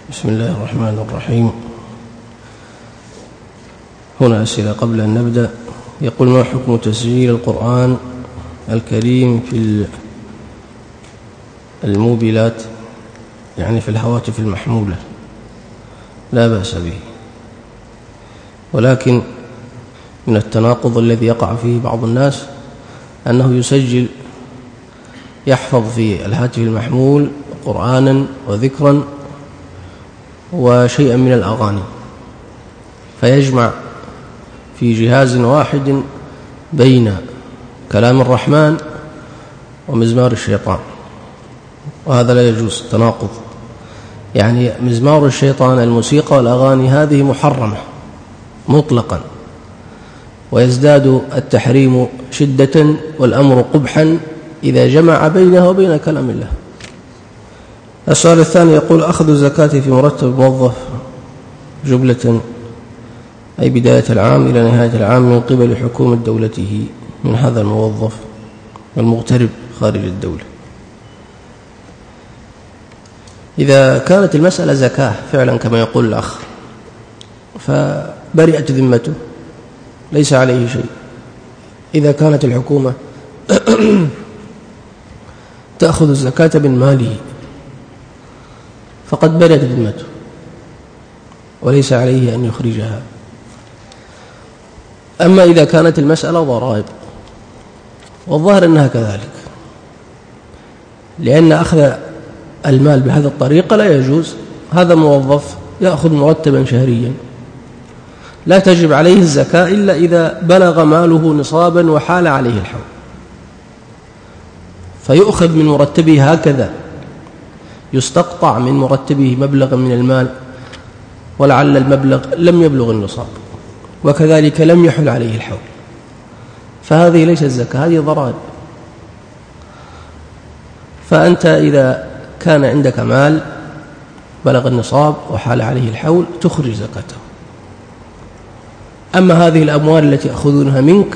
بسم الله الرحمن الرحيم. هنا أسئلة قبل أن نبدأ. يقول: ما حكم تسجيل القرآن الكريم في الموبيلات، يعني في الهواتف المحمولة؟ لا بأس به، ولكن من التناقض الذي يقع فيه بعض الناس أنه يسجل، يحفظ في الهاتف المحمول قرآنا وذكرا وشيئا من الأغاني، فيجمع في جهاز واحد بين كلام الرحمن ومزمار الشيطان، وهذا لا يجوز، تناقض. يعني مزمار الشيطان، الموسيقى والأغاني هذه محرمة مطلقا، ويزداد التحريم شدة والأمر قبحا إذا جمع بينها وبين كلام الله. السؤال الثاني يقول: أخذ الزكاة في مرتب موظف جملة، أي بداية العام إلى نهاية العام، من قبل حكومة دولته من هذا الموظف المغترب خارج الدولة. إذا كانت المسألة زكاة فعلا كما يقول الأخ، فبرئت ذمته، ليس عليه شيء. إذا كانت الحكومة تأخذ الزكاة من ماله فقد برئت ذمته وليس عليه أن يخرجها. أما إذا كانت المسألة ضرائب، والظاهر أنها كذلك، لأن أخذ المال بهذه الطريقة لا يجوز. هذا موظف يأخذ مرتبا شهريا، لا تجب عليه الزكاة إلا إذا بلغ ماله نصابا وحال عليه الحول، فيؤخذ من مرتبه هكذا، يستقطع من مرتبه مبلغا من المال ولعل المبلغ لم يبلغ النصاب، وكذلك لم يحل عليه الحول، فهذه ليست زكاة، هذه ضرائب. فأنت إذا كان عندك مال بلغ النصاب وحال عليه الحول تخرج زكاته. أما هذه الأموال التي يأخذونها منك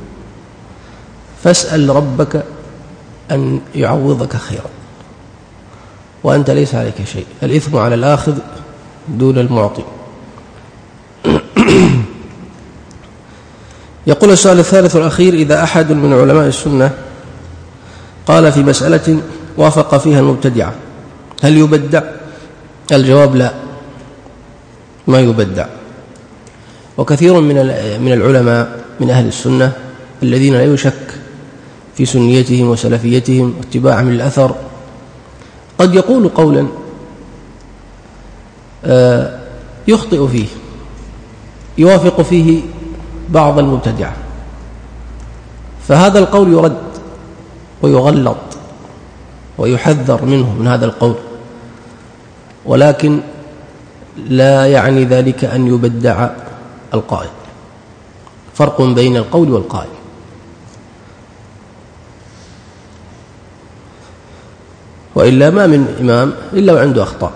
فاسأل ربك أن يعوضك خيرا، وأنت ليس عليك شيء، الإثم على الآخذ دون المعطي. يقول السؤال الثالث والأخير: إذا أحد من علماء السنة قال في مسألة وافق فيها المبتدعة هل يبدع؟ الجواب: لا، ما يبدع. وكثير من العلماء من أهل السنة الذين لا يشك في سنيتهم وسلفيتهم واتباعهم للأثر قد يقول قولا يخطئ فيه، يوافق فيه بعض المبتدعة، فهذا القول يرد ويغلط ويحذر منه من هذا القول، ولكن لا يعني ذلك أن يبدع القائل. فرق بين القول والقائل. وإلا ما من إمام إلا وعنده أخطاء،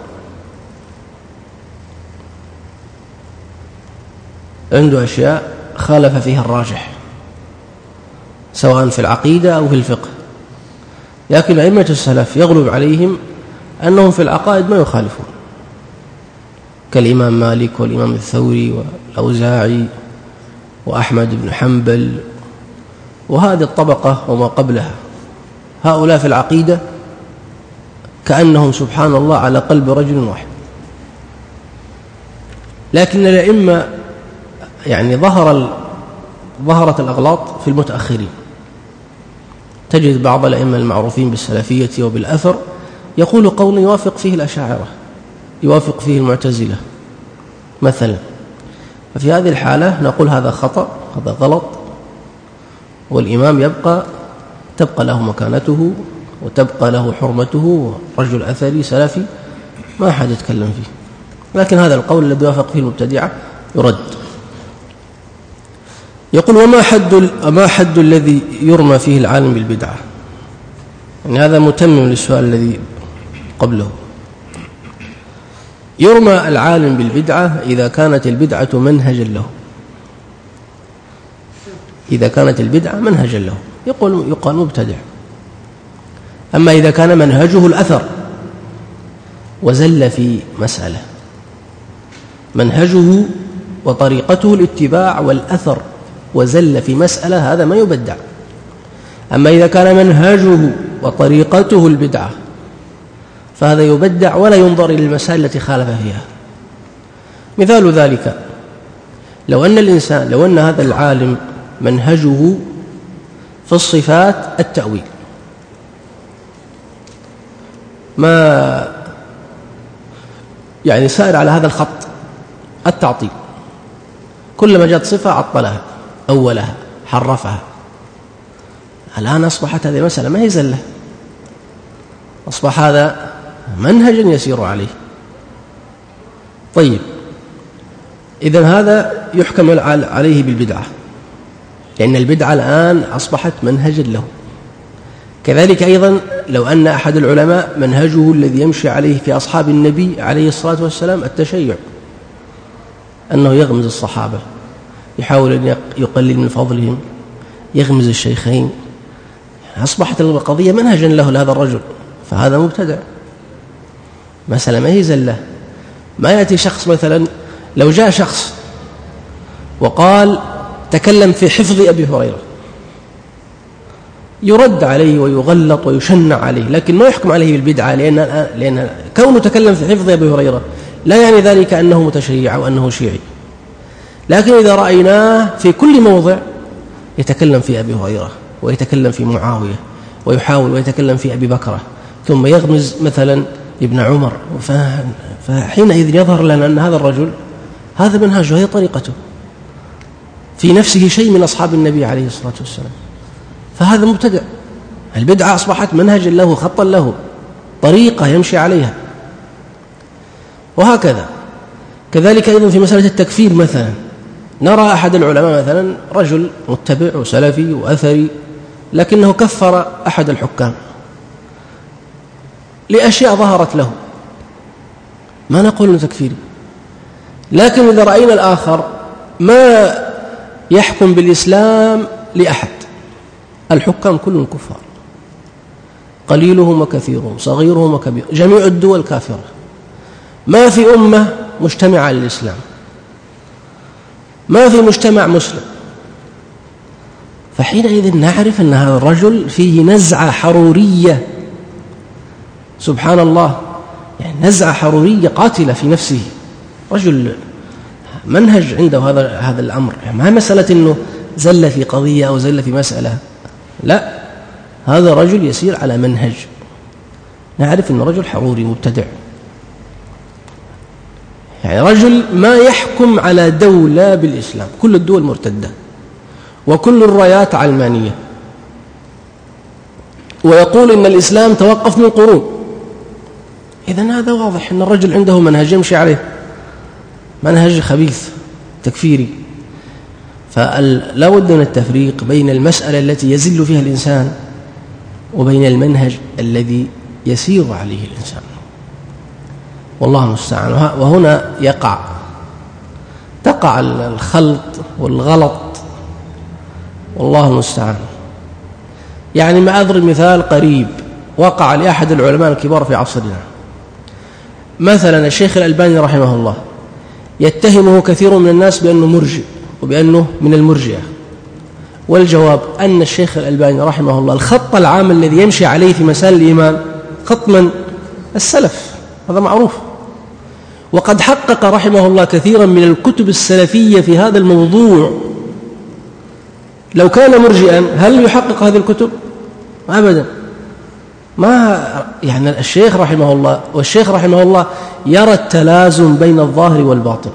عنده أشياء خالف فيها الراجح سواء في العقيدة أو في الفقه، لكن أئمة السلف يغلب عليهم أنهم في العقائد ما يخالفون، كالإمام مالك والإمام الثوري والأوزاعي وأحمد بن حنبل وهذه الطبقة وما قبلها. هؤلاء في العقيدة كأنهم سبحان الله على قلب رجل واحد. لكن الأئمة يعني ظهرت الأغلاط في المتأخرين. تجد بعض الأئمة المعروفين بالسلفية وبالأثر يقول قولا يوافق فيه الأشاعرة، يوافق فيه المعتزلة مثلا، ففي هذه الحالة نقول هذا خطأ، هذا غلط، والإمام تبقى له مكانته وتبقى له حرمته، رجل أثري سلفي ما أحد يتكلم فيه. لكن هذا القول الذي يوافق فيه المبتدعة يرد. يقول: وما حد الذي يرمى فيه العالم بالبدعة؟ يعني هذا متمم للسؤال الذي قبله. يرمى العالم بالبدعة إذا كانت البدعة منهجا له، إذا كانت البدعة منهجا له يقال مبتدع. أما إذا كان منهجه الأثر وزل في مسألة منهجه وطريقته الاتباع والأثر وزل في مسألة، هذا ما يبدع. أما إذا كان منهجه وطريقته البدعة فهذا يبدع ولا ينظر إلى المسائل التي خالف فيها. مثال ذلك لو أن هذا العالم منهجه في الصفات التأويل، ما يعني سائر على هذا الخط التعطيل، كلما جاءت صفة عطلها أولها حرفها. الآن أصبحت هذه المسألة ما هي زلة، أصبح هذا منهجا يسير عليه. طيب، إذن هذا يحكم عليه بالبدعة، لأن البدعة الآن أصبحت منهجا له. كذلك أيضا لو أن أحد العلماء منهجه الذي يمشي عليه في أصحاب النبي عليه الصلاة والسلام التشيع، أنه يغمز الصحابة، يحاول أن يقلل من فضلهم، يغمز الشيخين، أصبحت القضية منهجا له لهذا الرجل، فهذا مبتدع. مسألة ما هي زلة. ما يأتي شخص مثلا، لو جاء شخص وقال تكلم في حفظ أبي هريرة، يرد عليه ويغلط ويشنع عليه، لكن ما يحكم عليه بالبدعة، لأن كونه تكلم في حفظ أبي هريرة لا يعني ذلك أنه متشيع أو أنه شيعي. لكن إذا رأيناه في كل موضع يتكلم في أبي هريرة ويتكلم في معاوية ويحاول ويتكلم في أبي بكرة، ثم يغمز مثلا ابن عمر، فحينئذ يظهر لنا أن هذا الرجل هذا منهجه، هي طريقته، في نفسه شيء من أصحاب النبي عليه الصلاة والسلام، فهذا مبتدع. البدعة أصبحت منهجا له، خطا له، طريقة يمشي عليها. وهكذا كذلك أيضا في مسألة التكفير مثلا، نرى أحد العلماء مثلا رجل متبع وسلفي وأثري، لكنه كفر أحد الحكام لأشياء ظهرت له، ما نقول له تكفيري. لكن إذا رأينا الآخر ما يحكم بالإسلام لأحد، الحكام كلهم كفار، قليلهم وكثيرهم، صغيرهم وكبيرهم، جميع الدول كافرة، ما في أمة مجتمعة للإسلام، ما في مجتمع مسلم. فحينئذ نعرف أن هذا الرجل فيه نزعة حرورية، سبحان الله، يعني نزعة حرورية قاتلة في نفسه، رجل منهج عنده هذا الأمر، يعني ما مسألة أنه زل في قضية أو زل في مسألة، لا، هذا رجل يسير على منهج، نعرف أنه رجل حروري مبتدع، يعني رجل ما يحكم على دولة بالإسلام، كل الدول مرتدة وكل الرايات علمانية، ويقول إن الإسلام توقف من قرون. إذن هذا واضح أن الرجل عنده منهج يمشي عليه، منهج خبيث تكفيري. فلا بد من التفريق بين المسألة التي يزل فيها الإنسان وبين المنهج الذي يسير عليه الإنسان، والله المستعان. وهنا تقع الخلط والغلط، والله المستعان. يعني ما أضرب مثال قريب وقع لأحد العلماء الكبار في عصرنا، مثلا الشيخ الألباني رحمه الله، يتهمه كثير من الناس بأنه مرجئ وبأنه من المرجئة، والجواب أن الشيخ الألباني رحمه الله الخط العام الذي يمشي عليه في مسائل الإيمان خط من السلف، هذا معروف، وقد حقق رحمه الله كثيرا من الكتب السلفية في هذا الموضوع. لو كان مرجئا هل يحقق هذه الكتب؟ أبدا، ما يعني الشيخ رحمه الله يرى التلازم بين الظاهر والباطن،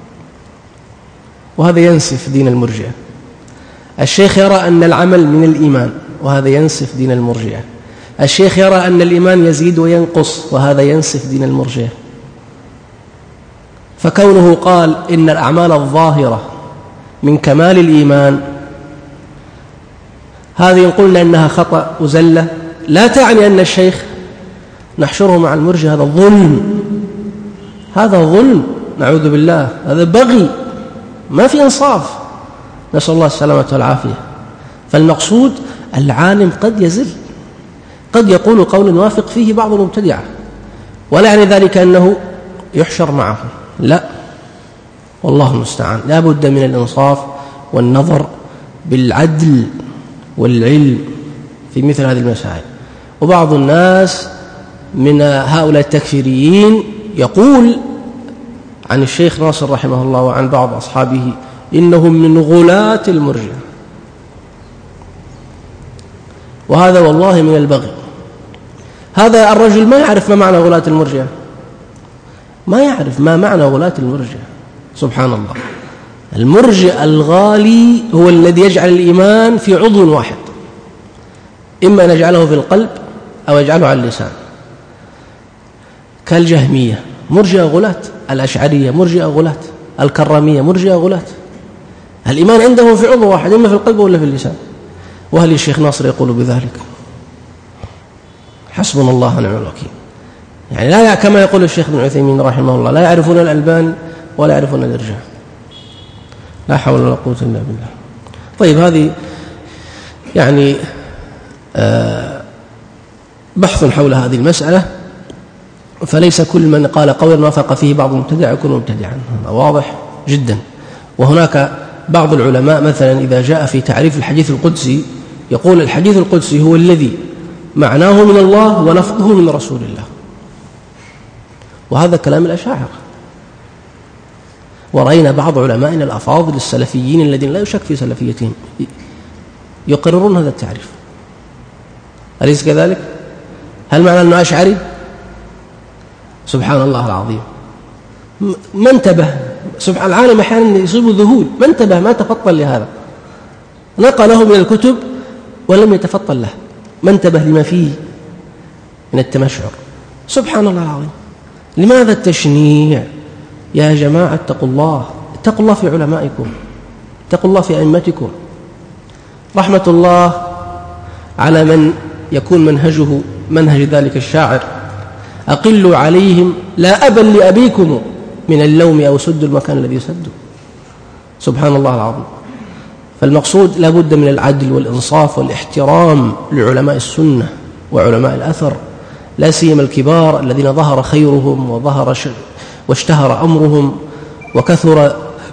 وهذا ينسف دين المرجئة. الشيخ يرى أن العمل من الإيمان، وهذا ينسف دين المرجئة. الشيخ يرى أن الإيمان يزيد وينقص، وهذا ينسف دين المرجئة. فكونه قال إن الأعمال الظاهرة من كمال الإيمان، هذه قلنا أنها خطأ وزلة، لا تعني أن الشيخ نحشره مع المرجئة، هذا ظلم، نعوذ بالله، هذا بغي، ما في إنصاف، نسأل الله السلامة والعافية. فالمقصود العالم قد يزل، قد يقول قول يوافق فيه بعض المبتدعة، ولا يعني ذلك أنه يحشر معه، لا، والله المستعان. لا بد من الإنصاف والنظر بالعدل والعلم في مثل هذه المسائل. وبعض الناس من هؤلاء التكفيريين يقول عن الشيخ ناصر رحمه الله وعن بعض أصحابه إنهم من غلاة المرجئة، وهذا والله من البغي. هذا الرجل ما يعرف ما معنى غلاة المرجئة، ما يعرف ما معنى غلاة المرجئة. سبحان الله. المرجئ الغالي هو الذي يجعل الإيمان في عضو واحد، إما أن يجعله في القلب أو يجعله على اللسان، كالجهمية مرجئة غلاة، الأشعرية مرجئة غلاة، الكرامية مرجئة غلاة. الإيمان عندهم في عضو واحد، إما في القلب ولا في اللسان. وهل الشيخ ناصر يقول بذلك؟ حسبنا الله ونعم الوكيل. يعني لا كما يقول الشيخ ابن عثيمين رحمه الله، لا يعرفون الألباني ولا يعرفون الإرجاء. لا حول ولا قوة إلا بالله. طيب، هذه يعني بحث حول هذه المسألة، فليس كل من قال قولا ما وافق فيه بعض المبتدع يكون مبتدعا، هذا واضح جدا. وهناك بعض العلماء مثلا إذا جاء في تعريف الحديث القدسي يقول الحديث القدسي هو الذي معناه من الله ولفظه من رسول الله، وهذا كلام الأشاعرة. ورأينا بعض علمائنا الأفاضل السلفيين الذين لا يشك في سلفيتهم يقررون هذا التعريف. أليس كذلك؟ هل معنى أنه أشعري؟ سبحان الله العظيم. ما انتبه، سبحان العالم أحيانا يصيب ذهول، ما انتبه، ما تفطن لهذا، نقله من الكتب ولم يتفطن له، ما انتبه لما فيه من التمشعر. سبحان الله العظيم. لماذا التشنيع؟ يا جماعة اتقوا الله، اتقوا الله في علمائكم، اتقوا الله في أئمتكم. رحمة الله على من يكون منهجه منهج ذلك الشاعر: أقلوا عليهم لا أبا لأبيكم من اللوم أو سدوا المكان الذي سدوا. سبحان الله العظيم. فالمقصود لا بد من العدل والإنصاف والاحترام لعلماء السنة وعلماء الأثر، لا سيما الكبار الذين ظهر خيرهم واشتهر أمرهم وكثر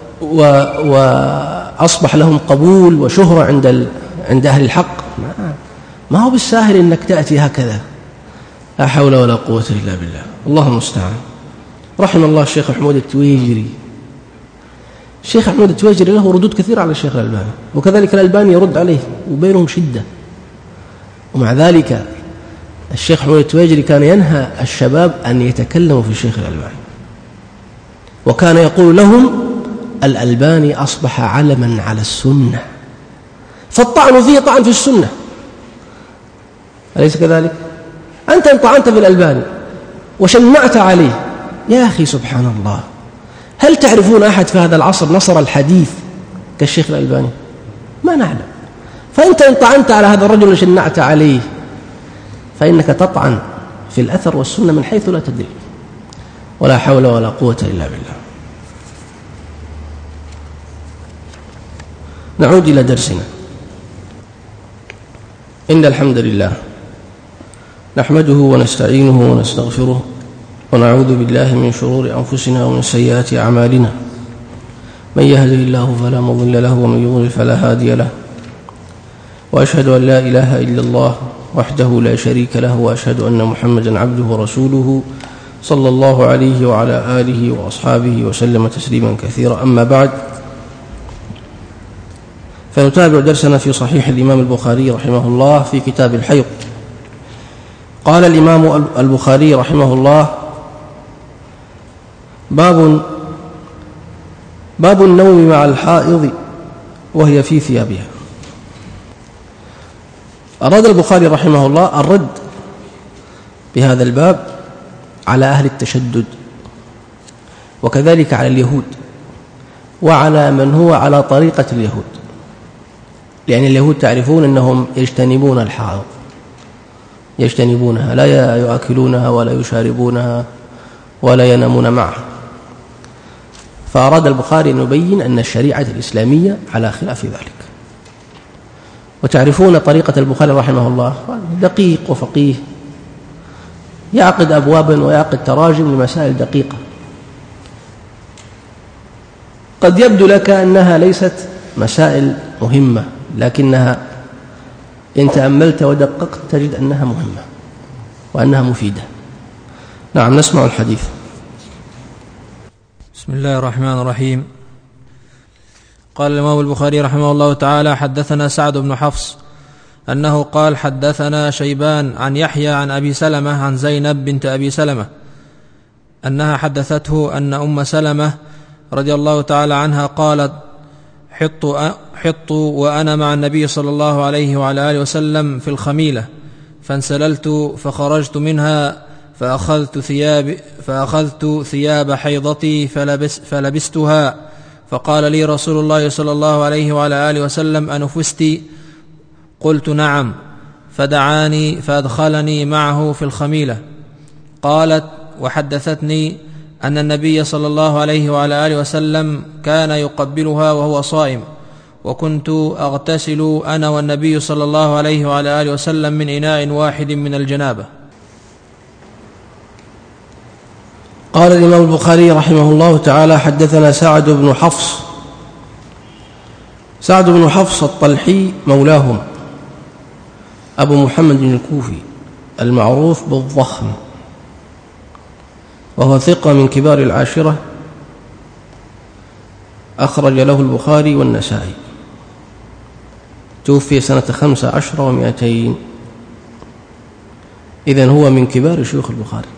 وأصبح لهم قبول وشهرة عند أهل الحق. ما هو بالساهل أنك تأتي هكذا، لا حول ولا قوة إلا بالله. الله المستعان. رحم الله الشيخ محمود التويجري. الشيخ محمود التويجري له ردود كثيرة على الشيخ الألباني، وكذلك الألباني يرد عليه، وبينهم شدة. ومع ذلك الشيخ محمود التويجري كان ينهى الشباب أن يتكلموا في الشيخ الألباني، وكان يقول لهم: الألباني أصبح علما على السنة، فالطعن فيه طعن في السنة. أليس كذلك؟ أنت إن طعنت في الألباني وشنعت عليه، يا أخي سبحان الله، هل تعرفون أحد في هذا العصر نصر الحديث كالشيخ الألباني؟ ما نعلم. فأنت إن طعنت على هذا الرجل وشنعت عليه فإنك تطعن في الأثر والسنة من حيث لا تدري. ولا حول ولا قوة إلا بالله. نعود إلى درسنا. إن الحمد لله نحمده ونستعينه ونستغفره، ونعوذ بالله من شرور أنفسنا ومن سيئات أعمالنا. من يهده الله فلا مضل له، ومن يضلل فلا هادي له. وأشهد أن لا إله إلا الله وحده لا شريك له، وأشهد أن محمدا عبده ورسوله صلى الله عليه وعلى آله وأصحابه وسلم تسليما كثيرا. أما بعد، فنتابع درسنا في صحيح الإمام البخاري رحمه الله في كتاب الحيض. قال الإمام البخاري رحمه الله: باب النوم مع الحائض وهي في ثيابها. أراد البخاري رحمه الله الرد بهذا الباب على أهل التشدد، وكذلك على اليهود، وعلى من هو على طريقة اليهود. لأن اليهود تعرفون أنهم يجتنبون الحائض، يجتنبونها، لا يؤكلونها ولا يشاربونها ولا ينامون معها. فأراد البخاري أن يبين أن الشريعة الإسلامية على خلاف ذلك. وتعرفون طريقة البخاري رحمه الله، دقيق وفقيه، يعقد أبوابا ويعقد تراجم لمسائل دقيقة قد يبدو لك أنها ليست مسائل مهمة، لكنها إن تأملت ودققت تجد أنها مهمة وأنها مفيدة. نعم، نسمع الحديث. بسم الله الرحمن الرحيم. قال الإمام البخاري رحمه الله تعالى: حدثنا سعد بن حفص أنه قال: حدثنا شيبان عن يحيى عن أبي سلمة عن زينب بنت أبي سلمة أنها حدثته أن أم سلمة رضي الله تعالى عنها قالت: حط وأنا مع النبي صلى الله عليه وعلى آله وسلم في الخميلة، فانسللت فخرجت منها فأخذت ثياب حيضتي فلبستها، فقال لي رسول الله صلى الله عليه وعلى آله وسلم: أنفستي؟ قلت: نعم. فدعاني فأدخلني معه في الخميلة. قالت: وحدثتني أن النبي صلى الله عليه وعلى آله وسلم كان يقبلها وهو صائم، وكنت أغتسل أنا والنبي صلى الله عليه وعلى آله وسلم من إناء واحد من الجنابة. قال الإمام البخاري رحمه الله تعالى: حدثنا سعد بن حفص. سعد بن حفص الطلحي مولاهم، أبو محمد الكوفي المعروف بالضخم، وهو ثقة من كبار العاشرة، أخرج له البخاري والنسائي. توفي سنة 15 و200، إذن هو من كبار شيوخ البخاري.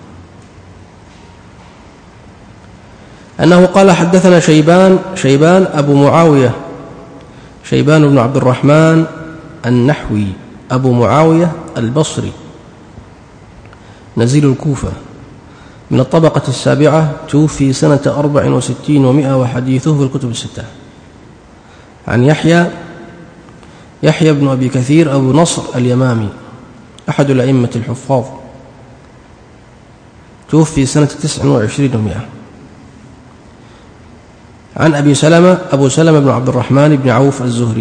أنه قال: حدثنا شيبان أبو معاوية، شيبان بن عبد الرحمن النحوي أبو معاوية البصري نزيل الكوفة، من الطبقة السابعة، توفي سنة 64 و100، وحديثه في الكتب الستة. عن يحيى بن أبي كثير أبو نصر اليمامي، أحد الأئمة الحفاظ، توفي سنة 29 و100. عن أبي سلمة، أبو سلمة بن عبد الرحمن بن عوف الزهري،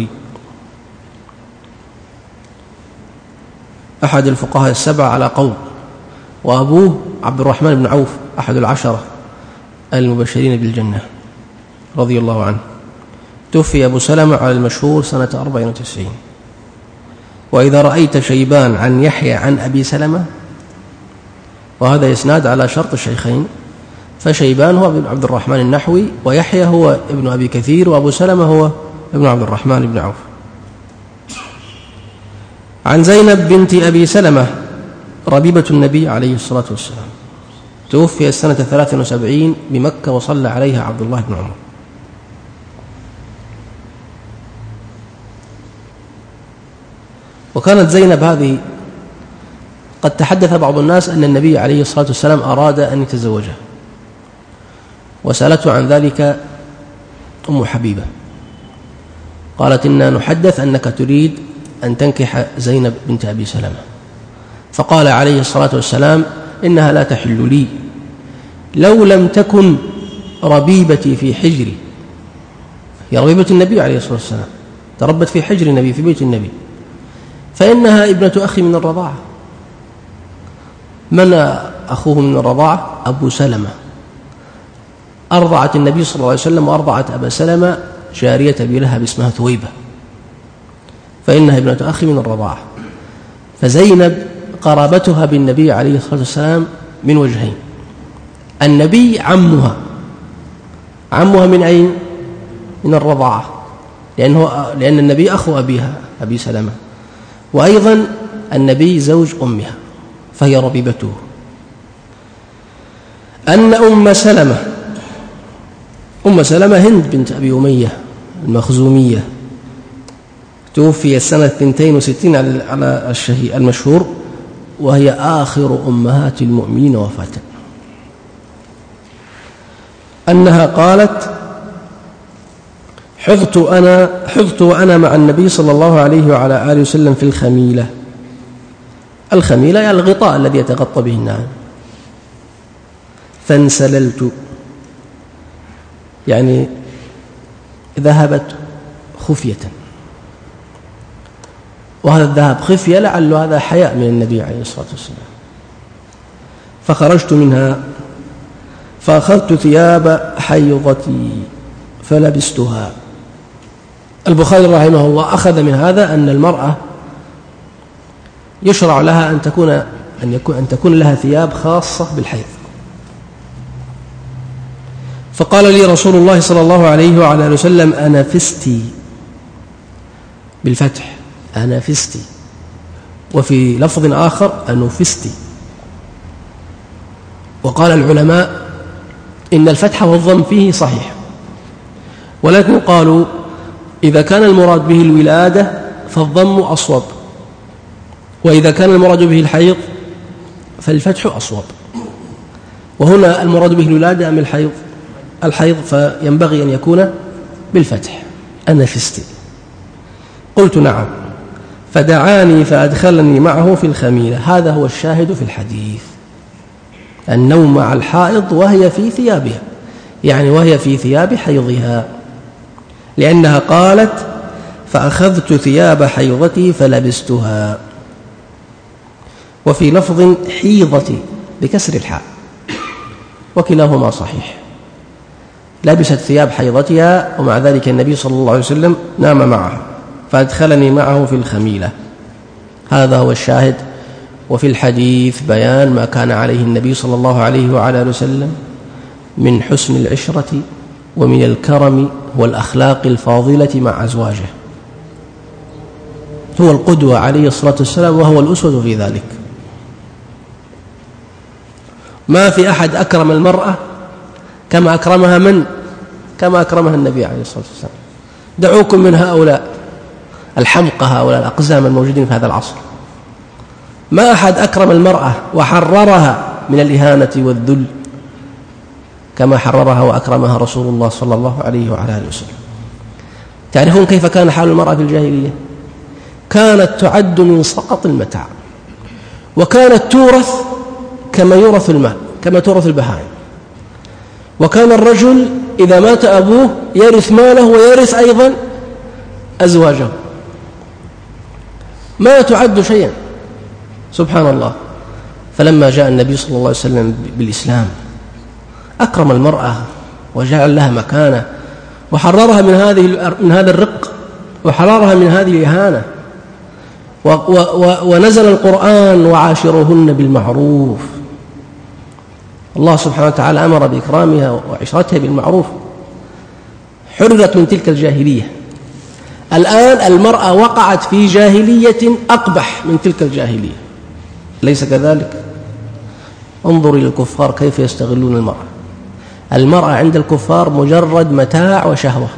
أحد الفقهاء السبعة على قول، وأبوه عبد الرحمن بن عوف أحد العشرة المبشرين بالجنة رضي الله عنه. توفي أبو سلمة على المشهور سنة 94. وإذا رأيت شيبان عن يحيى عن أبي سلمة، وهذا إسناد على شرط الشيخين، فشيبان هو ابن عبد الرحمن النحوي، ويحيى هو ابن أبي كثير، وأبو سلمة هو ابن عبد الرحمن بن عوف. عن زينب بنت أبي سلمة ربيبة النبي عليه الصلاة والسلام، توفي سنة 73 بمكة، وصلى عليها عبد الله بن عمر. وكانت زينب هذه قد تحدث بعض الناس أن النبي عليه الصلاة والسلام أراد أن يتزوجها، وسألته عن ذلك أم حبيبة، قالت: إنا نحدث أنك تريد أن تنكح زينب بنت أبي سلمة. فقال عليه الصلاة والسلام: إنها لا تحل لي، لو لم تكن ربيبتي في حجري. هي ربيبة النبي عليه الصلاة والسلام، تربت في حجر النبي في بيت النبي، فإنها ابنة أخي من الرضاعة. من أخوه من الرضاعة؟ أبو سلمة. أرضعت النبي صلى الله عليه وسلم، وأرضعت أبا سلمة جارية أبي لهب اسمها ثويبة، فإنها ابنة أخي من الرضاعة. فزينب قرابتها بالنبي عليه الصلاة والسلام من وجهين: النبي عمها من أين؟ من الرضاعة، لأن النبي أخو أبيها أبي سلمة، وأيضا النبي زوج أمها، فهي ربيبته. أن أم سلمة هند بنت أبي أمية المخزومية، توفي سنة 62 على المشهور، وهي آخر أمهات المؤمنين وفاة. أنها قالت: حضت وأنا مع النبي صلى الله عليه وعلى آله وسلم في الخميلة. الخميلة يعني الغطاء الذي يتغطى به النعام. فانسللت، يعني ذهبت خفية، وهذا الذهاب خفية لعل هذا حياء من النبي عليه الصلاة والسلام. فخرجت منها فأخذت ثياب حيضتي فلبستها. البخاري رحمه الله أخذ من هذا أن المرأة يشرع لها أن تكون لها ثياب خاصة بالحيض. فقال لي رسول الله صلى الله عليه وعلى آله وسلم: أنفستي، بالفتح أنفستي، وفي لفظ آخر أنفستي. وقال العلماء إن الفتح والضم فيه صحيح، ولكن قالوا إذا كان المراد به الولادة فالضم أصوب، وإذا كان المراد به الحيض فالفتح أصوب. وهنا المراد به الولادة أم الحيض، فينبغي أن يكون بالفتح. أنفستي. قلت: نعم. فدعاني فأدخلني معه في الخميلة. هذا هو الشاهد في الحديث، النوم مع الحائض وهي في ثيابها، يعني وهي في ثياب حيضها، لأنها قالت: فأخذت ثياب حيضتي فلبستها. وفي لفظ حيضتي بكسر الحاء، وكلاهما صحيح. لبست ثياب حيضتها، ومع ذلك النبي صلى الله عليه وسلم نام معها فأدخلني معه في الخميلة. هذا هو الشاهد. وفي الحديث بيان ما كان عليه النبي صلى الله عليه وعلى آله وسلم من حسن العشرة ومن الكرم والأخلاق الفاضلة مع أزواجه. هو القدوة عليه الصلاة والسلام، وهو الأسوة في ذلك. ما في أحد أكرم المرأة كما أكرمها النبي عليه الصلاة والسلام. دعوكم من هؤلاء الحمقى، هؤلاء الأقزام الموجودين في هذا العصر. ما أحد أكرم المرأة وحررها من الإهانة والذل كما حررها وأكرمها رسول الله صلى الله عليه وعلى آله وسلم. تعرفون كيف كان حال المرأة في الجاهلية؟ كانت تعد من سقط المتاع، وكانت تورث كما يورث المال، كما تورث البهائم. وكان الرجل إذا مات أبوه يرث ماله ويرث أيضا أزواجه، ما تعد شيئا، سبحان الله. فلما جاء النبي صلى الله عليه وسلم بالإسلام أكرم المرأة وجعل لها مكانة، وحررها من هذا الرق، وحررها من هذه الإهانة. ونزل القرآن: وعاشروهن بالمعروف. الله سبحانه وتعالى أمر بإكرامها وعشرتها بالمعروف. حررت من تلك الجاهلية. الآن المرأة وقعت في جاهلية أقبح من تلك الجاهلية، ليس كذلك؟ انظر إلى الكفار كيف يستغلون المرأة. المرأة عند الكفار مجرد متاع وشهوة،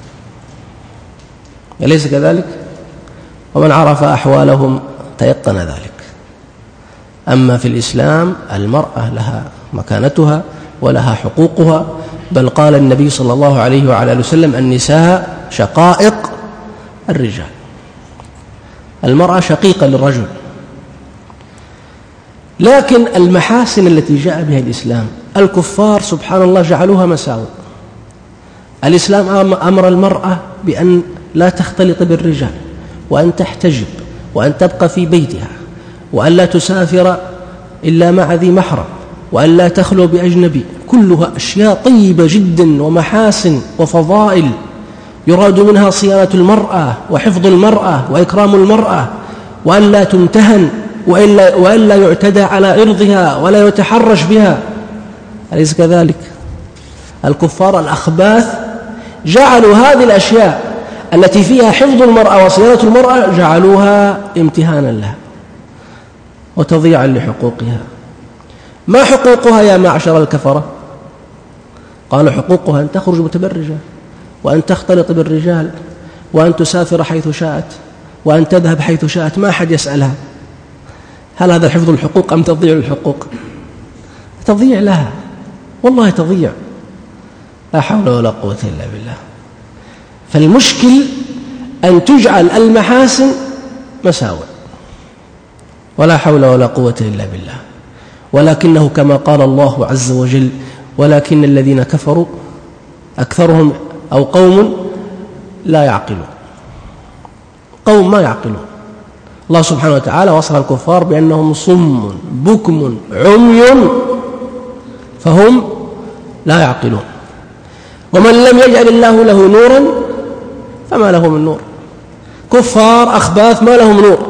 أليس كذلك؟ ومن عرف أحوالهم تيقن ذلك. أما في الإسلام المرأة لها مكانتها ولها حقوقها، بل قال النبي صلى الله عليه وعلى آله وسلم: النساء شقائق الرجال. المرأة شقيقة للرجل. لكن المحاسن التي جاء بها الإسلام الكفار سبحان الله جعلوها مساوئ. الإسلام أمر المرأة بأن لا تختلط بالرجال، وأن تحتجب، وأن تبقى في بيتها، وأن لا تسافر إلا مع ذي محرم، وأن لا تخلو بأجنبي. كلها أشياء طيبة جدا ومحاسن وفضائل يراد منها صيانة المرأة وحفظ المرأة وإكرام المرأة، وأن لا تمتهن، وأن لا يعتدى على عرضها ولا يتحرش بها، أليس كذلك؟ الكفار الأخباث جعلوا هذه الأشياء التي فيها حفظ المرأة وصيانة المرأة جعلوها امتهانا لها وتضييعا لحقوقها. ما حقوقها يا معشر الكفرة؟ قالوا حقوقها أن تخرج متبرجة، وأن تختلط بالرجال، وأن تسافر حيث شاءت، وأن تذهب حيث شاءت، ما أحد يسألها. هل هذا حفظ الحقوق أم تضييع الحقوق؟ تضييع لها، والله تضييع، لا حول ولا قوة إلا بالله. فالمشكل أن تجعل المحاسن مساوئ، ولا حول ولا قوة إلا بالله. ولكنه كما قال الله عز وجل: ولكن الذين كفروا أكثرهم أو قوم لا يعقلون. قوم ما يعقلون. الله سبحانه وتعالى وصف الكفار بأنهم صم بكم عمي فهم لا يعقلون. ومن لم يجعل الله له نورا فما له من نور. كفار أخباث ما لهم نور.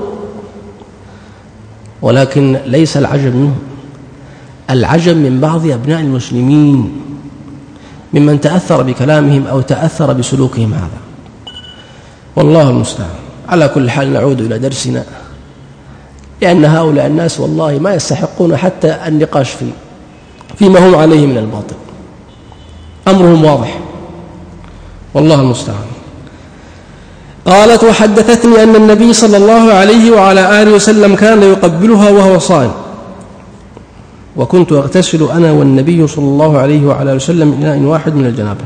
ولكن ليس العجب منهم، العجب من بعض أبناء المسلمين ممن تأثر بكلامهم أو تأثر بسلوكهم هذا، والله المستعان. على كل حال نعود إلى درسنا، لأن هؤلاء الناس والله ما يستحقون حتى النقاش فيما هم عليه من الباطل. أمرهم واضح، والله المستعان. قالت: وحدثتني أن النبي صلى الله عليه وعلى آله وسلم كان يقبلها وهو صائم، وكنت أغتسل أنا والنبي صلى الله عليه وعلى آله وسلم من إناء واحد من الجنابة.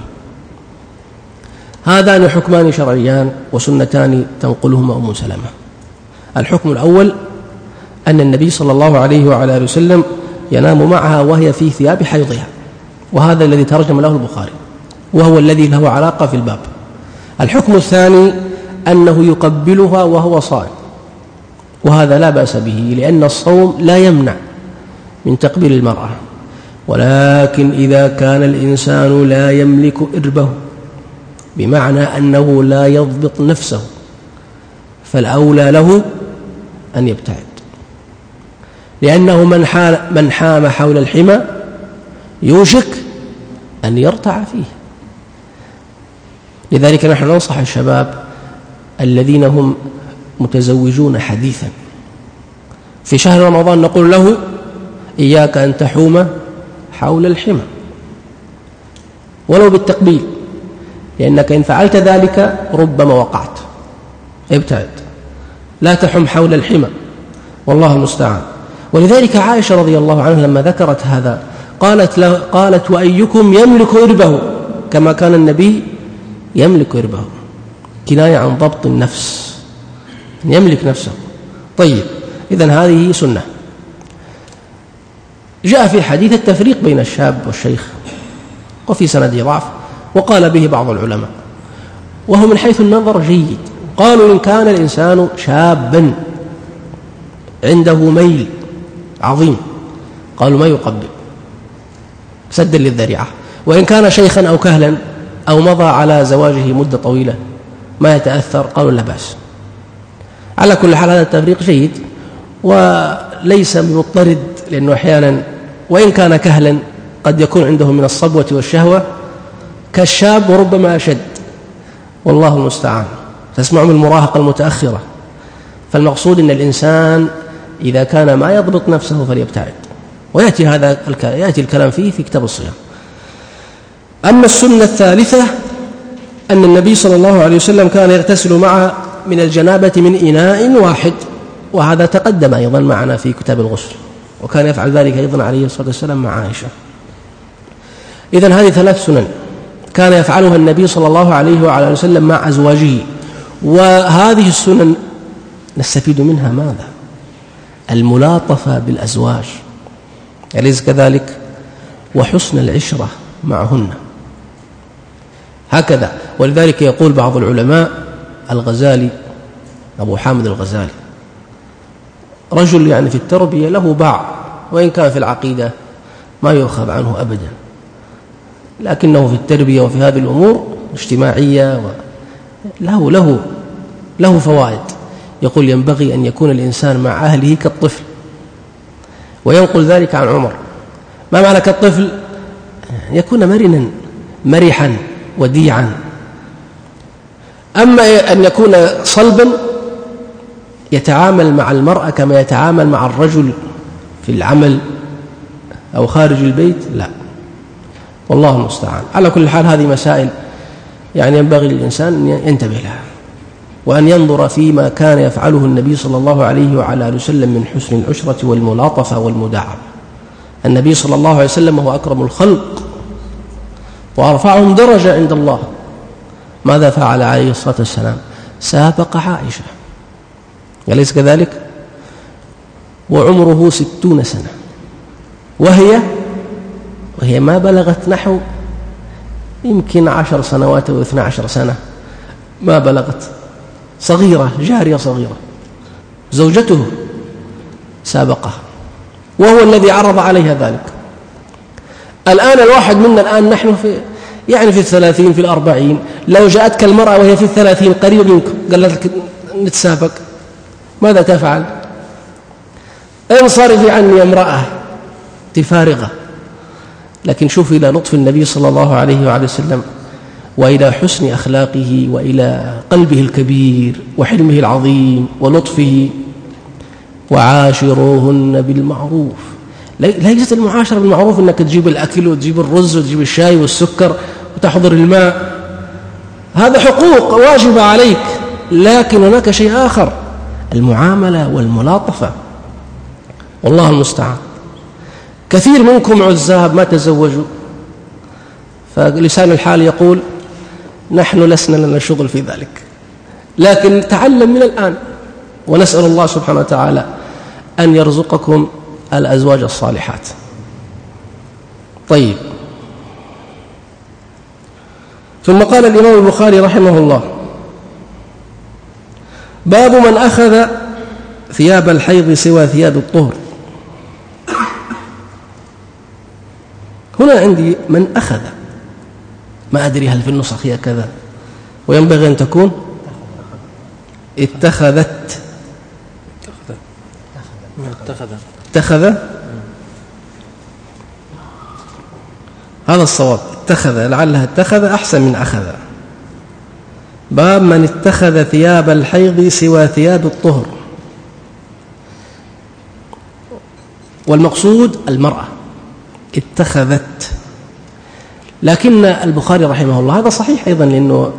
هذان حكمان شرعيان وسنتان تنقلهما أم سلمة. الحكم الأول أن النبي صلى الله عليه وعلى آله وسلم ينام معها وهي في ثياب حيضها، وهذا الذي ترجم له البخاري، وهو الذي له علاقة في الباب. الحكم الثاني أنه يقبلها وهو صائم، وهذا لا بأس به، لأن الصوم لا يمنع من تقبيل المرأة، ولكن إذا كان الإنسان لا يملك إربه، بمعنى أنه لا يضبط نفسه، فالأولى له أن يبتعد، لأنه من حام حول الحمى يوشك أن يرتع فيه. لذلك نحن ننصح الشباب الذين هم متزوجون حديثا في شهر رمضان، نقول له: إياك أن تحوم حول الحمى ولو بالتقبيل، لأنك إن فعلت ذلك ربما وقعت. ابتعد، لا تحم حول الحمى، والله المستعان. ولذلك عائشة رضي الله عنها لما ذكرت هذا قالت: وأيكم يملك إربه كما كان النبي يملك إربه، كناية عن ضبط النفس، يملك نفسه. طيب، إذن هذه سنة. جاء في حديث التفريق بين الشاب والشيخ، وفي سنده ضعف، وقال به بعض العلماء، وهو من حيث النظر جيد. قالوا: إن كان الإنسان شابا عنده ميل عظيم، قالوا ما يقبل سدا للذريعة. وإن كان شيخا أو كهلا أو مضى على زواجه مدة طويلة ما يتأثر، قالوا لا بأس. على كل حال هذا التفريق جيد وليس مضطرد، لأنه أحيانا وإن كان كهلا قد يكون عنده من الصبوة والشهوة كالشاب وربما أشد، والله المستعان. تسمع من المراهقة المتأخرة. فالمقصود أن الإنسان إذا كان ما يضبط نفسه فليبتعد، ويأتي الكلام فيه في كتاب الصيام. أما السنة الثالثة أن النبي صلى الله عليه وسلم كان يغتسل معها من الجنابة من إناء واحد، وهذا تقدم أيضا معنا في كتاب الغسل، وكان يفعل ذلك أيضا عليه الصلاة والسلام مع عائشة. إذن هذه 3 سنن كان يفعلها النبي صلى الله عليه وعلى وسلم مع أزواجه. وهذه السنن نستفيد منها ماذا؟ الملاطفة بالأزواج، أليس كذلك؟ وحسن العشرة معهن، هكذا. ولذلك يقول بعض العلماء، الغزالي أبو حامد الغزالي رجل يعني في التربية له باع، وإن كان في العقيدة ما يؤخذ عنه أبدا، لكنه في التربية وفي هذه الأمور اجتماعية له فوائد. يقول: ينبغي أن يكون الإنسان مع أهله كالطفل، وينقل ذلك عن عمر. ما معنى كالطفل؟ يكون مرنا مرحا وديعا. أما أن يكون صلبا يتعامل مع المرأة كما يتعامل مع الرجل في العمل أو خارج البيت، لا، والله المستعان. على كل حال هذه مسائل يعني ينبغي للإنسان أن ينتبه لها، وأن ينظر فيما كان يفعله النبي صلى الله عليه وعلى آله وسلم من حسن العشرة والملاطفة والمداعبة. النبي صلى الله عليه وسلم هو أكرم الخلق وأرفعهم درجة عند الله. ماذا فعل عليه الصلاة والسلام؟ سابق عائشة، أليس كذلك؟ وعمره 60 سنة، وهي ما بلغت نحو يمكن 10 سنوات أو 12 سنة، ما بلغت، صغيرة، جارية صغيرة، زوجته سابقها، وهو الذي عرض عليها ذلك. الآن الواحد منا الآن نحن في 30 في 40، لو جاءتك المرأة وهي في 30 قريب منك قالت لك نتسابق، ماذا تفعل؟ انصرفي عني يا امرأة، تفارغة. لكن شوف إلى لطف النبي صلى الله عليه وعلى وسلم، وإلى حسن أخلاقه، وإلى قلبه الكبير وحلمه العظيم ولطفه. وعاشروهن بالمعروف. ليست المعاشرة بالمعروف أنك تجيب الأكل وتجيب الرز وتجيب الشاي والسكر وتحضر الماء، هذا حقوق واجبة عليك، لكن هناك شيء آخر، المعاملة والملاطفة. والله المستعان. كثير منكم عزاب ما تزوجوا، فلسان الحال يقول نحن لسنا لنا شغل في ذلك، لكن تعلم من الآن، ونسأل الله سبحانه وتعالى أن يرزقكم الأزواج الصالحات. طيب، ثم قال الإمام البخاري رحمه الله: باب من أخذ ثياب الحيض سوى ثياب الطهر. هنا عندي من أخذ، ما أدري هل في النسخ هي كذا، وينبغي أن تكون اتخذت. هذا الصواب، اتخذ، لعلها اتخذ أحسن من أخذ. باب من اتخذ ثياب الحيض سوى ثياب الطهر. والمقصود المرأة اتخذت، لكن البخاري رحمه الله هذا صحيح أيضا،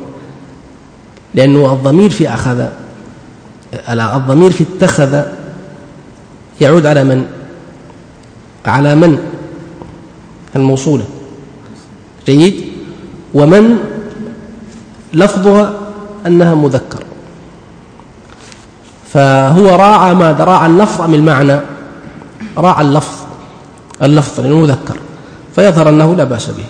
لأنه الضمير في أخذ، الضمير في اتخذ يعود على من؟ على من الموصولة. جيد. ومن لفظها أنها مذكر، فهو راعى ماذا؟ راعى اللفظ أم المعنى؟ راعى اللفظ لأنه مذكر، فيظهر أنه لا بأس به.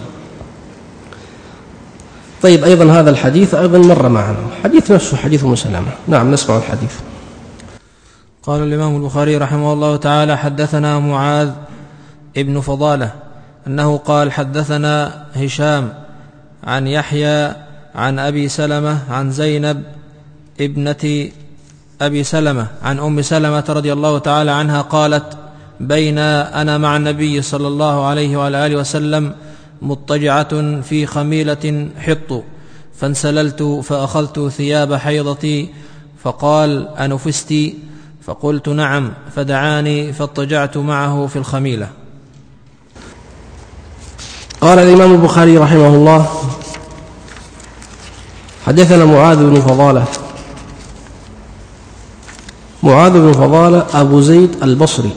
طيب، أيضا هذا الحديث أيضا مر معنا، حديث نفسه حديث أم سلمة. نعم، نسمع الحديث. قال الإمام البخاري رحمه الله تعالى: حدثنا معاذ ابن فضالة أنه قال: حدثنا هشام عن يحيى عن أبي سلمة عن زينب ابنة أبي سلمة عن أم سلمة رضي الله تعالى عنها قالت: بين أنا مع النبي صلى الله عليه وعلى آله وسلم مضطجعة في خميلة حط، فانسللت فأخذت ثياب حيضتي، فقال: أنفستي؟ فقلت: نعم. فدعاني فاضطجعت معه في الخميلة. قال الإمام البخاري رحمه الله: حدثنا معاذ بن فضالة. معاذ بن فضالة أبو زيد البصري،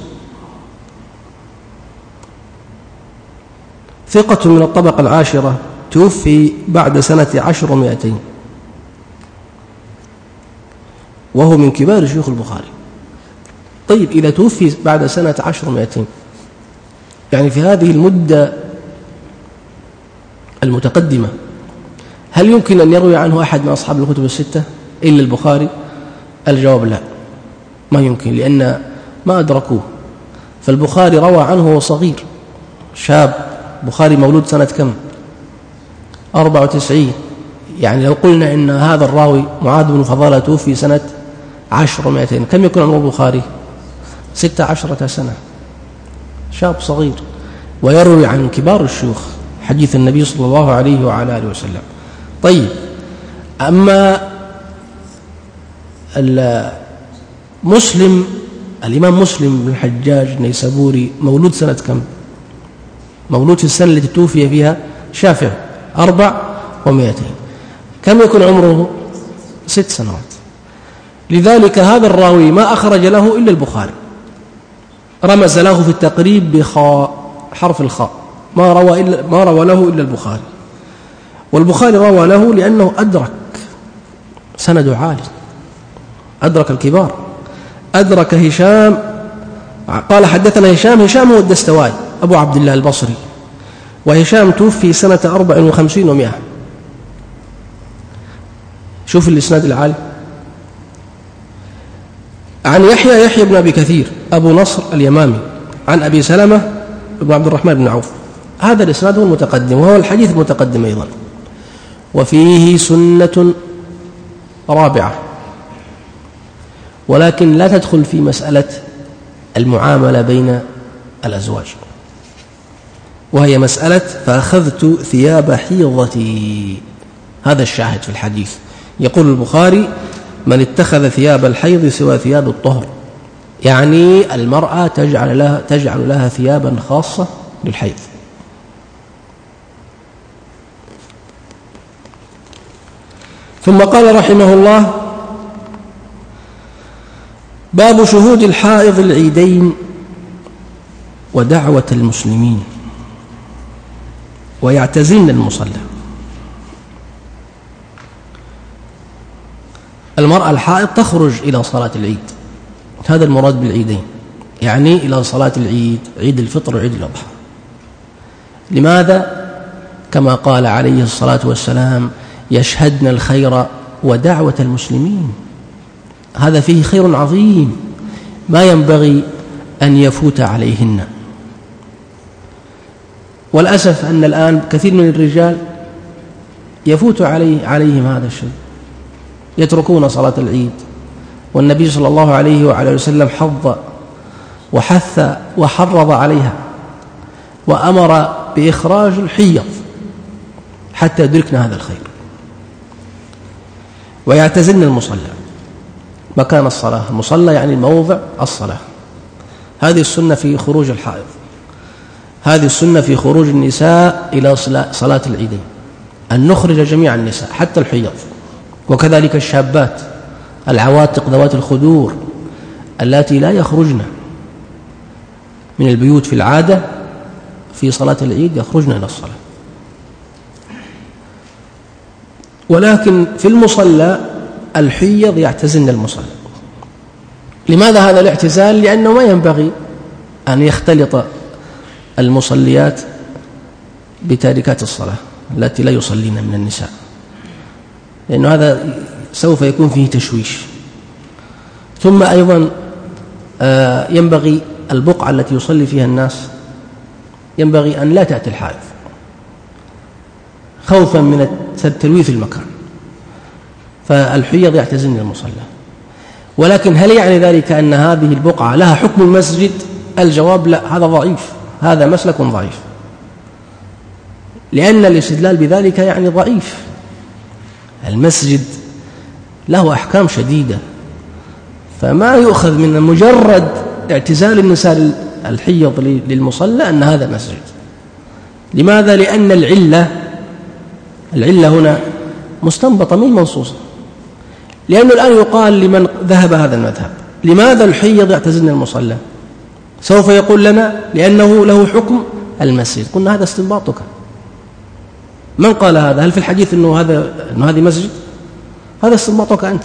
ثقة من الطبقة العاشرة، توفي بعد سنة 10، وهو من كبار شيوخ البخاري. طيب، إذا توفي بعد سنة 10، يعني في هذه المدة المتقدمة، هل يمكن أن يروي عنه أحد من أصحاب الكتب الستة إلا البخاري؟ الجواب لا، ما يمكن، لأن ما أدركوه. فالبخاري روى عنه وهو صغير شاب. بخاري مولود سنة كم؟ 94. يعني لو قلنا إن هذا الراوي معاذ بن فضالة توفي سنة 10، كم يكون عمر البخاري؟ 16 سنة، شاب صغير، ويروي عن كبار الشيوخ حديث النبي صلى الله عليه وعلى آله وسلم. طيب، أما مسلم، الإمام مسلم بن الحجاج النيسابوري مولود سنة كم؟ مولود في السنة التي توفي فيها شافعي 400. كم يكون عمره؟ 6 سنوات. لذلك هذا الراوي ما أخرج له إلا البخاري، رمز له في التقريب بخاء، حرف الخاء، ما روى له إلا البخاري. والبخاري روى له لأنه أدرك سند عالي، أدرك الكبار، أدرك هشام. قال: حدثنا هشام هو الدستوائي أبو عبد الله البصري، وهشام توفي سنة 54 و100. شوف الإسناد العالي. عن يحيى بن أبي كثير أبو نصر اليمامي عن أبي سلمة بن عبد الرحمن بن عوف هذا الإسناد هو المتقدم، وهو الحديث المتقدم أيضا. وفيه سنة رابعة، ولكن لا تدخل في مسألة المعاملة بين الأزواج، وهي مسألة فأخذت ثياب حيضتي. هذا الشاهد في الحديث. يقول البخاري: من اتخذ ثياب الحيض سوى ثياب الطهر، يعني المرأة تجعل لها ثيابا خاصة للحيض. ثم قال رحمه الله: باب شهود الحائض العيدين ودعوة المسلمين ويعتزلن المصلى. المرأة الحائض تخرج إلى صلاة العيد، هذا المراد بالعيدين، يعني إلى صلاة العيد، عيد الفطر وعيد الأضحى. لماذا؟ كما قال عليه الصلاة والسلام: يشهدن الخير ودعوة المسلمين. هذا فيه خير عظيم ما ينبغي أن يفوت عليهن. والأسف أن الآن كثير من الرجال يفوت عليهم هذا الشيء، يتركون صلاة العيد. والنبي صلى الله عليه وعلى وسلم حض وحث وحرض عليها، وأمر بإخراج الحيض حتى يدركنا هذا الخير. ويعتزلن المصلى، مكان الصلاة. المصلى يعني موضع الصلاة. هذه السنة في خروج الحائض، هذه السنة في خروج النساء إلى صلاة العيدين، أن نخرج جميع النساء حتى الحيض، وكذلك الشابات العواتق ذوات الخدور اللاتي لا يخرجن من البيوت في العادة، في صلاة العيد يخرجن إلى الصلاة. ولكن في المصلى الحيض يعتزلن المصلى. لماذا هذا الاعتزال؟ لأنه ما ينبغي أن يختلط المصليات بتاركات الصلاة التي لا يصلين من النساء، لأن هذا سوف يكون فيه تشويش. ثم أيضا ينبغي البقعة التي يصلي فيها الناس ينبغي أن لا تأتي الحائض، خوفا من تلويث المكان. فالحيض يعتزلن المصلى. ولكن هل يعني ذلك أن هذه البقعة لها حكم المسجد؟ الجواب لا، هذا ضعيف، هذا مسلك ضعيف، لأن الاستدلال بذلك يعني ضعيف. المسجد له أحكام شديدة، فما يؤخذ من مجرد اعتزال النساء الحيض للمصلى أن هذا مسجد. لماذا؟ لأن العلة هنا مستنبطة من منصوصة. لأنه الآن يقال لمن ذهب هذا المذهب: لماذا الحيض يعتزلن المصلى؟ سوف يقول لنا: لأنه له حكم المسجد. قلنا: هذا استنباطك. من قال هذا؟ هل في الحديث أنه هذه مسجد؟ هذا استنباطك أنت.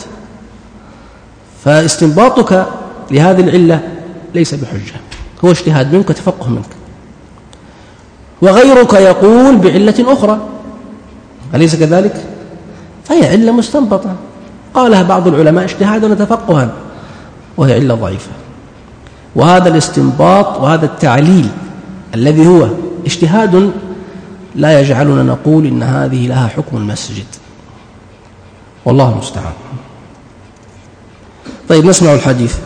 فاستنباطك لهذه العلة ليس بحجة، هو اجتهاد منك وتفقه منك. وغيرك يقول بعلة أخرى، أليس كذلك؟ فهي علة مستنبطة قالها بعض العلماء اجتهادا وتفقها، وهي علة ضعيفة. وهذا الاستنباط وهذا التعليل الذي هو اجتهاد لا يجعلنا نقول إن هذه لها حكم المسجد، والله المستعان. طيب، نسمع الحديث.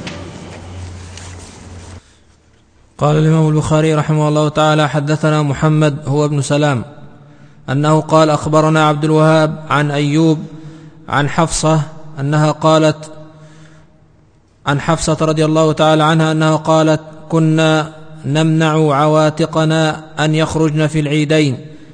قال الإمام البخاري رحمه الله تعالى: حدثنا محمد هو ابن سلام أنه قال: أخبرنا عبد الوهاب عن أيوب عن حفصة أنها قالت، عن حفصة رضي الله تعالى عنها أنها قالت: كنا نمنع عواتقنا أن يخرجن في العيدين،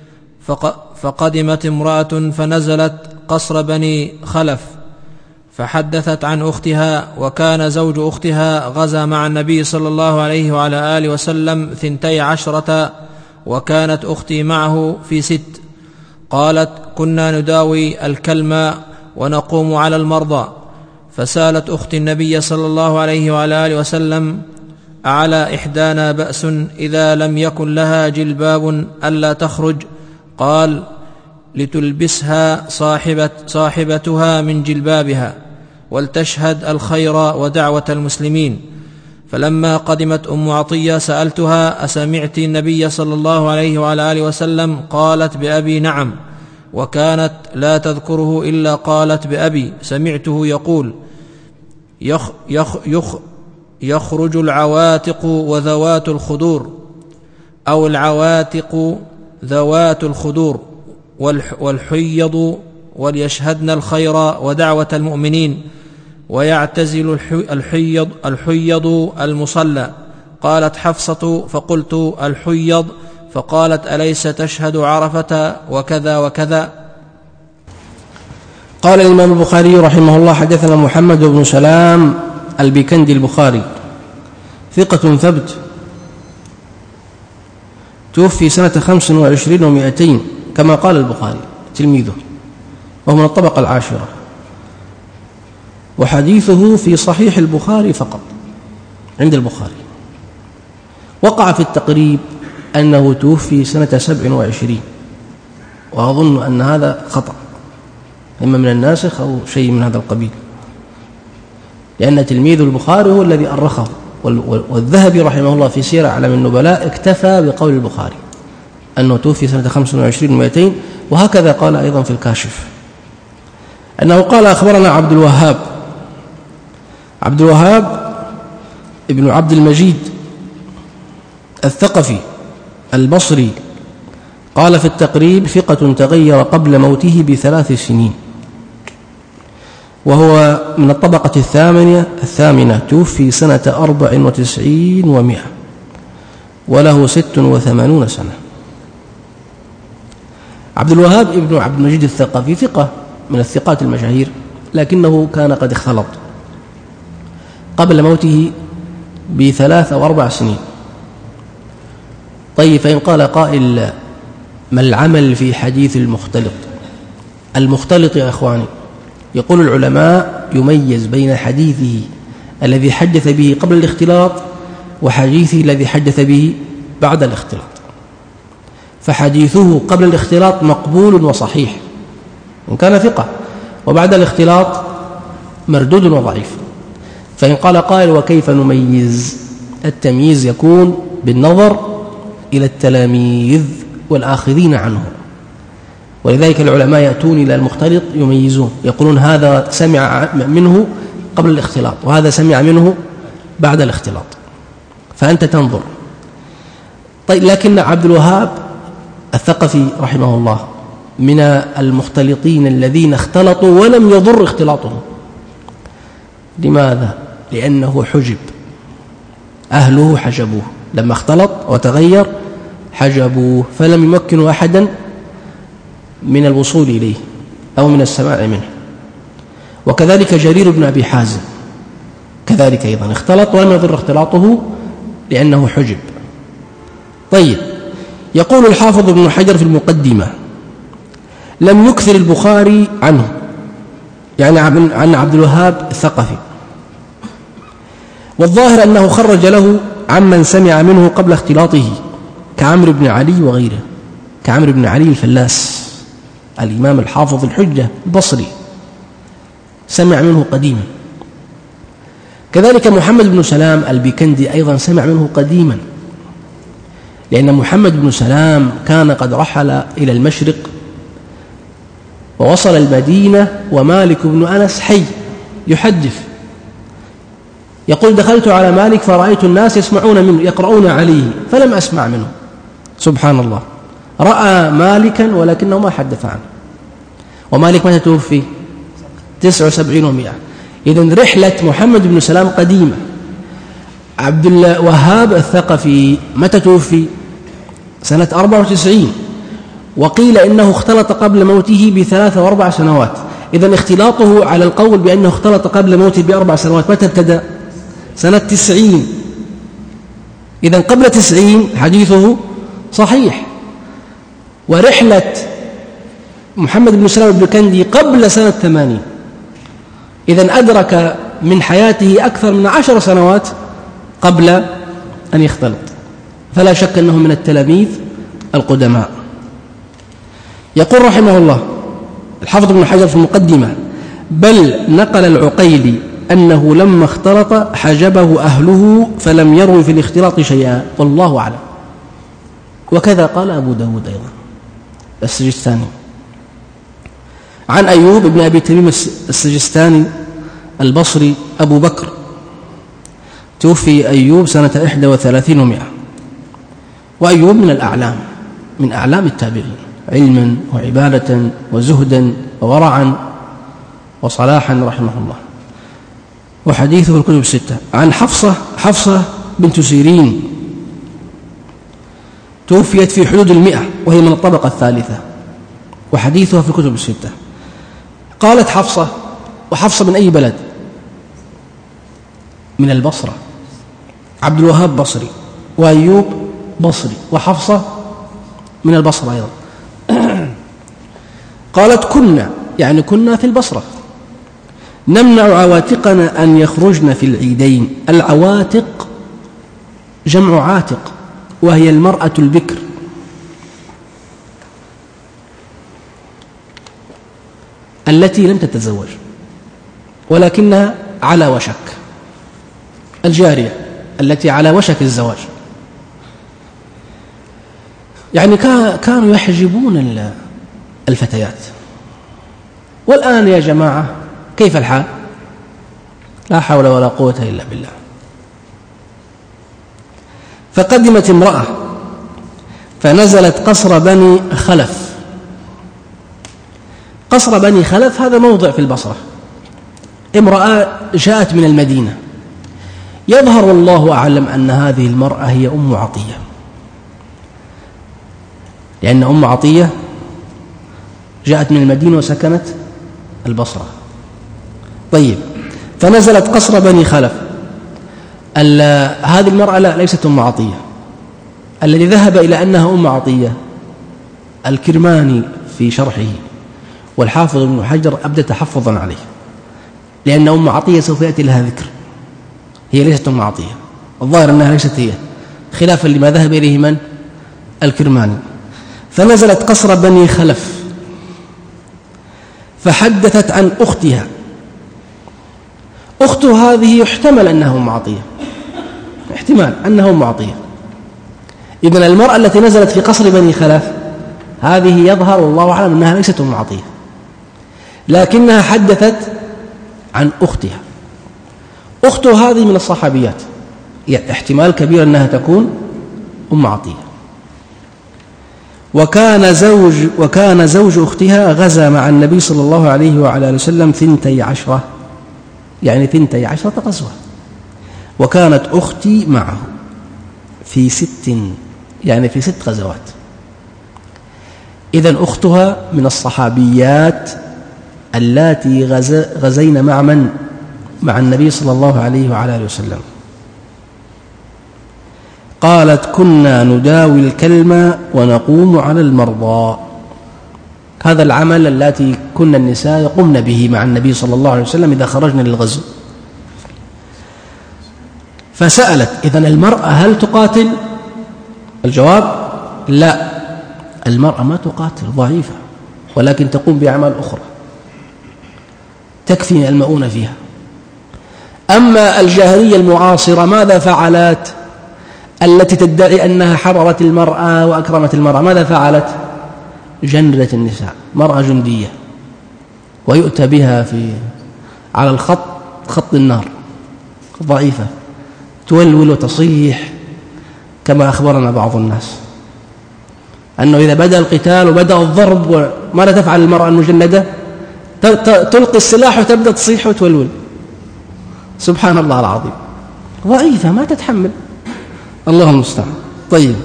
فقدمت امرأة فنزلت قصر بني خلف، فحدثت عن أختها، وكان زوج أختها غزا مع النبي صلى الله عليه وعلى آله وسلم 12، وكانت أختي معه في 6. قالت: كنا نداوي الكلمة ونقوم على المرضى، فسالت أختي النبي صلى الله عليه وعلى آله وسلم: أعلى إحدانا بأس إذا لم يكن لها جلباب ألا تخرج؟ قال: لتلبسها صاحبتها من جلبابها، ولتشهد الخير ودعوة المسلمين. فلما قدمت أم عطية سألتها: أسمعت النبي صلى الله عليه وعلى آله وسلم؟ قالت: بأبي نعم. وكانت لا تذكره إلا قالت: بأبي سمعته يقول: يخرج العواتق وذوات الخدور، أو العواتق ذوات الخدور والحيض، وليشهدن الخير ودعوة المؤمنين، ويعتزل الحيض المصلى. قالت حفصة: فقلت: الحيض؟ فقالت: أليس تشهد عرفة وكذا وكذا؟ قال الإمام البخاري رحمه الله: حدثنا محمد بن سلام البيكندي البخاري، ثقة ثبت، توفي سنة 25 و200 كما قال البخاري تلميذه، وهو من الطبقة العاشرة، وحديثه في صحيح البخاري فقط عند البخاري. وقع في التقريب أنه توفي سنة 27، وأظن أن هذا خطأ، إما من الناسخ أو شيء من هذا القبيل، لأن تلميذ البخاري هو الذي أرخه، والذهبي رحمه الله في سير أعلام النبلاء اكتفى بقول البخاري أنه توفي سنة 25 و200، وهكذا قال أيضا في الكاشف أنه قال: أخبرنا عبد الوهاب ابن عبد المجيد الثقفي البصري، قال في التقريب: ثقة تغير قبل موته ب3 سنين، وهو من الطبقة الثامنة، توفي سنة 94 و100، وله 86 سنة. عبد الوهاب ابن عبد المجيد الثقفي ثقة من الثقات المشاهير، لكنه كان قد اختلط قبل موته ب3 أو 4 سنين. طيب، فإن قال قائل: ما العمل في حديث المختلط يا أخواني؟ يقول العلماء: يميز بين حديثه الذي حدث به قبل الاختلاط وحديثه الذي حدث به بعد الاختلاط. فحديثه قبل الاختلاط مقبول وصحيح إن كان ثقة، وبعد الاختلاط مردود وضعيف. فإن قال قائل: وكيف نميز؟ التمييز يكون بالنظر إلى التلاميذ والآخذين عنه، ولذلك العلماء يأتون إلى المختلط يميزون، يقولون: هذا سمع منه قبل الاختلاط، وهذا سمع منه بعد الاختلاط، فأنت تنظر. طيب، لكن عبد الوهاب الثقفي رحمه الله من المختلطين الذين اختلطوا ولم يضر اختلاطهم. لماذا؟ لأنه حجب، أهله حجبوه، لما اختلط وتغير حجبوه، فلم يمكنوا أحدا من الوصول إليه أو من السماع منه. وكذلك جرير بن أبي حازم كذلك أيضا اختلط ولم يضر اختلاطه لأنه حجب. طيب، يقول الحافظ ابن حجر في المقدمة: لم يكثر البخاري عنه، يعني عن عبد الوهاب الثقفي، والظاهر أنه خرج له عمن سمع منه قبل اختلاطه كعمرو بن علي وغيره، كعمرو بن علي الفلاس الإمام الحافظ الحجة البصري، سمع منه قديما. كذلك محمد بن سلام البيكندي أيضا سمع منه قديما، لأن محمد بن سلام كان قد رحل إلى المشرق ووصل المدينة ومالك بن أنس حي يحدث، يقول: دخلت على مالك فرأيت الناس يسمعون منه يقرؤون عليه فلم أسمع منه. سبحان الله، رأى مالكا ولكنه ما حدث عنه، ومالك متى توفي؟ 79 و100. إذن رحلة محمد بن سلام قديمة. عبد الوهاب الثقفي متى توفي؟ سنة 94، وقيل إنه اختلط قبل موته ب3 أو 4 سنوات. إذن اختلاطه على القول بأنه اختلط قبل موته ب4 سنوات متى ابتدأ؟ سنة 90. إذن قبل 90 حديثه صحيح. ورحلة محمد بن سلام البيكندي قبل سنة 80، إذن أدرك من حياته أكثر من 10 سنوات قبل أن يختلط، فلا شك أنه من التلاميذ القدماء. يقول رحمه الله الحافظ ابن حجر في المقدمة: بل نقل العقيلي أنه لما اختلط حجبه أهله فلم يروي في الاختلاط شيئا، والله أعلم. وكذا قال أبو داود أيضا السجستاني. عن أيوب بن أبي تميم السجستاني البصري أبو بكر، توفي أيوب سنة 31 و100، وأيوب من الأعلام، من أعلام التابعين علما وعبادة وزهدا وورعا وصلاحا رحمه الله، وحديثه في الكتب الستة. عن حفصة بنت سيرين، توفيت في حدود 100 وهي من الطبقة الثالثة، وحديثها في الكتب الستة. قالت حفصة، وحفصة من أي بلد؟ من البصرة. عبد الوهاب بصري، وأيوب بصري، وحفصة من البصرة أيضا. قالت كنا في البصرة نمنع عواتقنا أن يخرجن في العيدين. العواتق جمع عاتق، وهي المرأة البكر، التي لم تتزوج ولكنها على وشك، الجارية التي على وشك الزواج. يعني كانوا يحجبون الفتيات. والآن يا جماعة كيف الحال؟ لا حول ولا قوة إلا بالله. فقدمت امرأة فنزلت قصر بني خلف. قصر بني خلف هذا موضع في البصرة. امرأة جاءت من المدينة، يظهر والله أعلم أن هذه المرأة هي أم عطية، لأن أم عطية جاءت من المدينة وسكنت البصرة. طيب، فنزلت قصر بني خلف. هذه المرأة ليست أم عطية. الذي ذهب إلى أنها أم عطية الكرماني في شرحه، والحافظ ابن حجر أبدى تحفظا عليه، لأن أم عطية سوف يأتي لها ذكر. هي ليست أم عطية، الظاهر أنها ليست هي، خلافا لما ذهب إليه من؟ الكرماني. فنزلت قصر بني خلف فحدثت عن أختها. أخت هذه يحتمل أنها أم عطية، احتمال أنها أم عطية. إذن المرأة التي نزلت في قصر بني خلف هذه يظهر والله أعلم أنها ليست أم عطية، لكنها حدثت عن أختها. أخت هذه من الصحابيات، احتمال كبير أنها تكون أم عطية. وكان زوج أختها غزا مع النبي صلى الله عليه وعلى آله وسلم 12، يعني 12 غزوة، وكانت أختي معه في 6، يعني في 6 غزوات. إذن أختها من الصحابيات اللاتي غزين مع من؟ مع النبي صلى الله عليه وعلى آله وسلم. قالت كنا نداوي الكلمة ونقوم على المرضى. هذا العمل التي كنا النساء يقومن به مع النبي صلى الله عليه وسلم إذا خرجنا للغزو. فسألت إذن المرأة هل تقاتل؟ الجواب لا، المرأة ما تقاتل، ضعيفة، ولكن تقوم بأعمال أخرى تكفي المؤونة فيها. أما الجاهلية المعاصرة ماذا فعلت؟ التي تدعي أنها حررت المرأة وأكرمت المرأة ماذا فعلت؟ جندت النساء، مرأة جندية، ويؤتى بها على الخط، خط النار، ضعيفة، تولول وتصيح، كما أخبرنا بعض الناس أنه إذا بدأ القتال وبدأ الضرب ماذا تفعل المرأة المجندة؟ تلقي السلاح وتبدأ تصيح وتولول. سبحان الله العظيم، ضعيفة ما تتحمل، الله المستعان. طيب،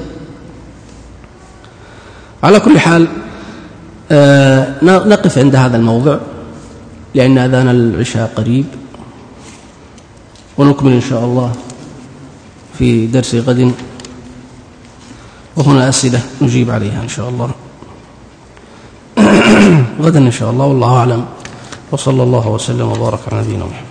على كل حال نقف عند هذا الموضع لأن أذان العشاء قريب، ونكمل إن شاء الله في درس غد، وهنا أسئلة نجيب عليها إن شاء الله غدا إن شاء الله، والله أعلم، وصلى الله وسلم وبارك على نبينا محمد.